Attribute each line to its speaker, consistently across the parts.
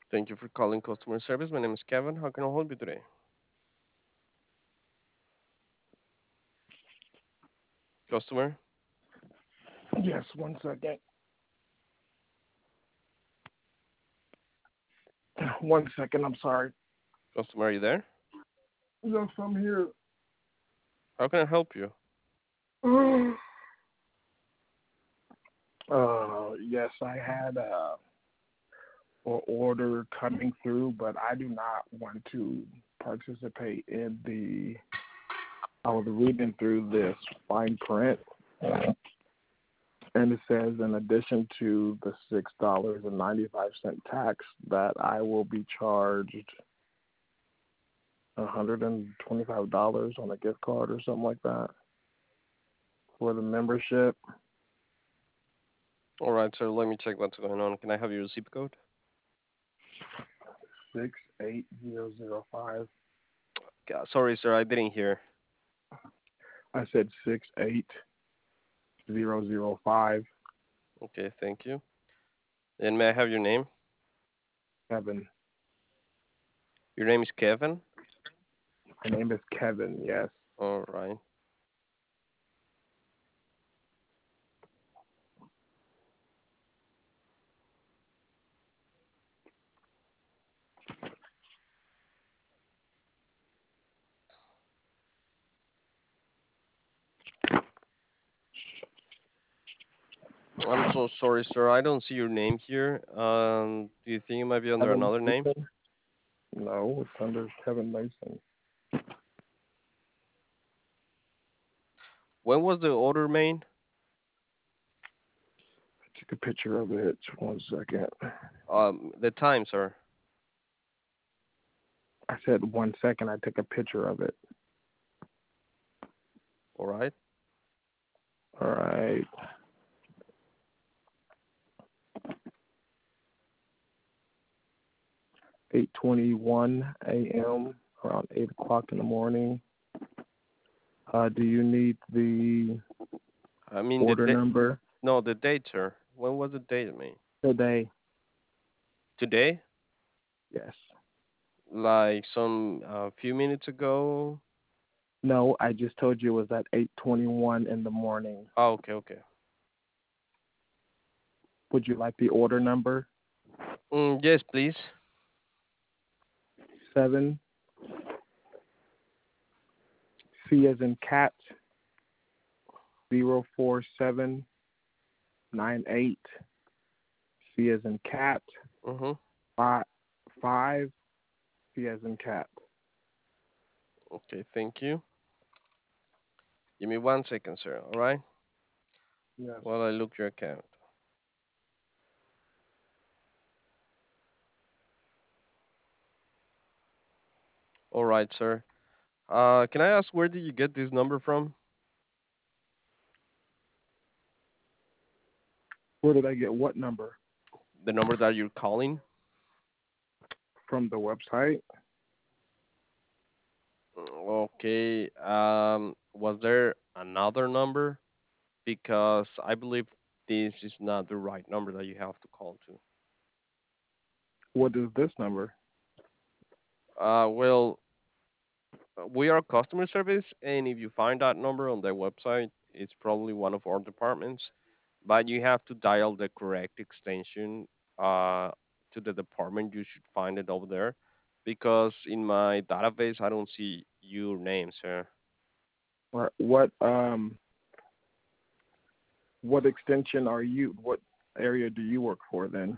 Speaker 1: Thank you for calling customer service. My name is Kevin. How can I help you today? Customer?
Speaker 2: Yes, one second. One second, I'm sorry.
Speaker 1: Customer, are you there?
Speaker 2: Yes, I'm here.
Speaker 1: How can I help you?
Speaker 2: Yes, I had an order coming through, but I do not want to participate in the. I was reading through this fine print, and it says in addition to the $6.95 tax that I will be charged $125 on a gift card or something like that for the membership.
Speaker 1: All right, sir. Let me check what's going on. Can I have your zip code?
Speaker 2: 68005.
Speaker 1: Sorry, sir. I didn't hear.
Speaker 2: I said 68005.
Speaker 1: Okay, thank you. And may I have your name?
Speaker 2: Kevin.
Speaker 1: Your name is Kevin?
Speaker 2: My name is Kevin. Yes.
Speaker 1: All right. I'm so sorry, sir. I don't see your name here. Do you think it might be under
Speaker 2: Kevin
Speaker 1: another name?
Speaker 2: Mason? No, it's under Kevin Mason.
Speaker 1: When was the order made?
Speaker 2: I took a picture of it. One second.
Speaker 1: The time, sir.
Speaker 2: I said 1 second. I took a picture of it.
Speaker 1: All right.
Speaker 2: All right. 8:21 a.m. around 8 o'clock in the morning. Do you need the
Speaker 1: I mean
Speaker 2: order number
Speaker 1: no, the date, sir. When was the date made?
Speaker 2: today?
Speaker 1: Today?
Speaker 2: Yes.
Speaker 1: Like some few minutes ago?
Speaker 2: No, I just told you it was at 8:21 in the morning.
Speaker 1: Oh, okay, okay.
Speaker 2: Would you like the order number?
Speaker 1: Yes, please.
Speaker 2: 7 C as in cat 04798 C as in cat
Speaker 1: Mm-hmm.
Speaker 2: 5 C as in cat.
Speaker 1: Okay, thank you. Give me 1 second, sir. All right.
Speaker 2: Yes.
Speaker 1: While I look your account. All right, sir. Can I ask where did you get this number from?
Speaker 2: Where did I get what number?
Speaker 1: The number that you're calling?
Speaker 2: From the website.
Speaker 1: Okay. Was there another number? Because I believe this is not the right number that you have to call to.
Speaker 2: What is this number?
Speaker 1: Well, we are customer service, and if you find that number on their website, it's probably one of our departments. But you have to dial the correct extension uh, to the department. You should find it over there, because in my database I don't see your name, sir.
Speaker 2: Or what extension are you? What area do you work for then?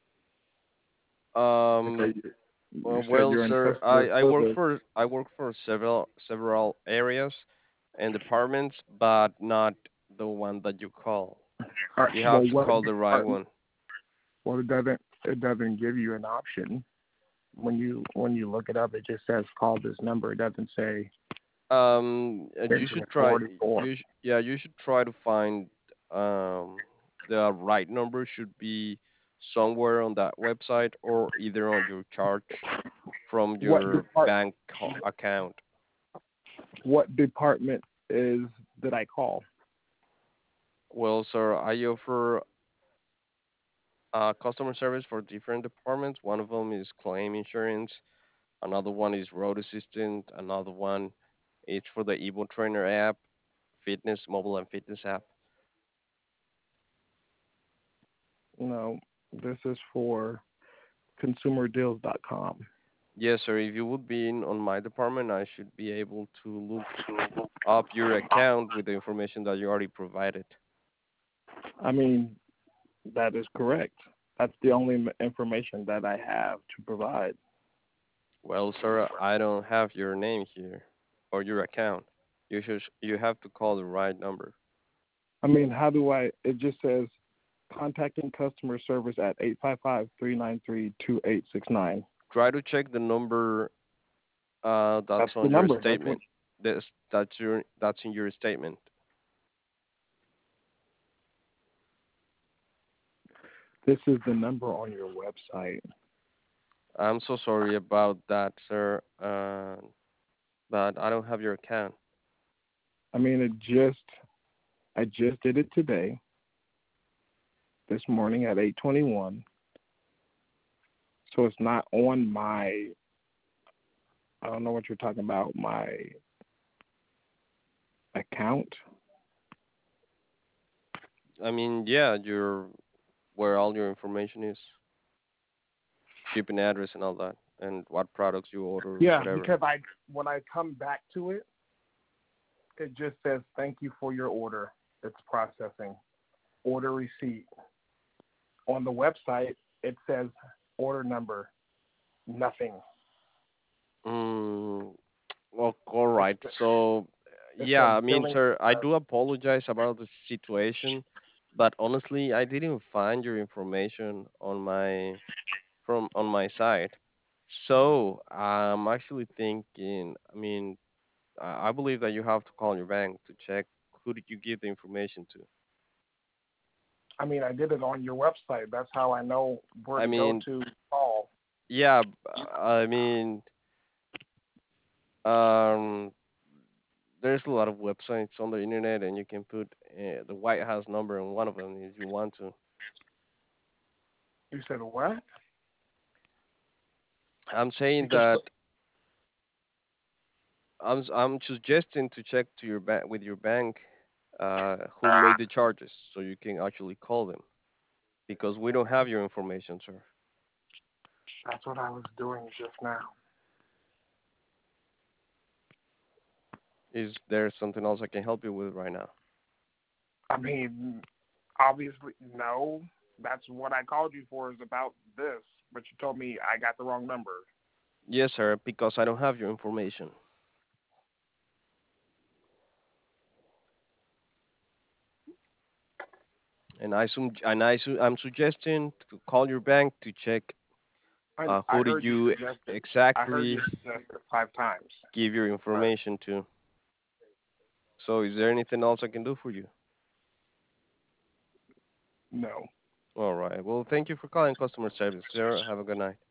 Speaker 2: Like are
Speaker 1: Um,
Speaker 2: you said
Speaker 1: well,
Speaker 2: you're in
Speaker 1: sir,
Speaker 2: customer service.
Speaker 1: I work for several areas and departments, but not the one that you call. You have
Speaker 2: Well,
Speaker 1: to
Speaker 2: what
Speaker 1: call the right
Speaker 2: department?
Speaker 1: one.
Speaker 2: Well, it doesn't give you an option when you look it up. It just says call this number. It doesn't say
Speaker 1: You
Speaker 2: enter
Speaker 1: should
Speaker 2: an
Speaker 1: try.
Speaker 2: order or
Speaker 1: Yeah, you should try to find um the right number. Should be somewhere on that website or either on your charge from
Speaker 2: what
Speaker 1: your
Speaker 2: depart
Speaker 1: bank account.
Speaker 2: what department is did I call?
Speaker 1: Well, sir, customer service for different departments. One of them is claim insurance. Another one is road assistant. Another one is for the Evo Trainer app, fitness, mobile and fitness app.
Speaker 2: No, this is for consumerdeals.com.
Speaker 1: Yes, sir. If you would be in on my department, I should be able to look up your account with the information that you already provided.
Speaker 2: I mean, that is correct. That's the only information that I have to provide.
Speaker 1: Well, sir, I don't have your name here or your account. You have to call the right number.
Speaker 2: I mean, how do I? It just says contacting customer service at 855-393-2869.
Speaker 1: Try to check the number
Speaker 2: That's
Speaker 1: that's
Speaker 2: the
Speaker 1: on your
Speaker 2: number. That's what.
Speaker 1: statement. That's in your statement.
Speaker 2: This is the number on your website.
Speaker 1: I'm so sorry about that, sir. But I don't have your account.
Speaker 2: I mean, I just did it today, this morning at 8:21. So it's not on my. I don't know what you're talking about. My account.
Speaker 1: I mean, yeah, your where all your information is, shipping address and all that, and what products you order,
Speaker 2: Yeah,
Speaker 1: whatever.
Speaker 2: because I when I come back to it, it just says thank you for your order. It's processing. Order receipt. On the website, it says order number. Nothing.
Speaker 1: Mm, well, all
Speaker 2: It,
Speaker 1: right. So,
Speaker 2: it
Speaker 1: yeah,
Speaker 2: says
Speaker 1: I mean,
Speaker 2: billing.
Speaker 1: sir, I do apologize about the situation, but honestly, I didn't find your information on my side. So, I'm actually thinking, I mean, I believe that you have to call your bank to check who did you give the information to.
Speaker 2: I mean, I did it on your website. That's how I know where
Speaker 1: I
Speaker 2: to go
Speaker 1: mean,
Speaker 2: to call.
Speaker 1: yeah, I mean, um, there's a lot of websites on the internet, and you can put the White House number in one of them if you want to.
Speaker 2: You said what?
Speaker 1: I'm saying
Speaker 2: Because
Speaker 1: that I'm suggesting to check to your bank with your bank who made the charges, so you can actually call them because we don't have your information, sir.
Speaker 2: that's what I was doing just now.
Speaker 1: Is there something else I can help you with right now?
Speaker 2: I mean, obviously, no. That's what I called you for is about this, but you told me I got the wrong number.
Speaker 1: Yes, sir, because I don't have your information. I'm suggesting to call your bank to check
Speaker 2: I
Speaker 1: who did
Speaker 2: heard you
Speaker 1: you
Speaker 2: suggest it. I heard you
Speaker 1: exactly
Speaker 2: suggest it 5 times.
Speaker 1: give your
Speaker 2: But
Speaker 1: information to. So is there anything else I can do for you?
Speaker 2: no.
Speaker 1: All right. Well, thank you for calling customer service, sir. Have a good night.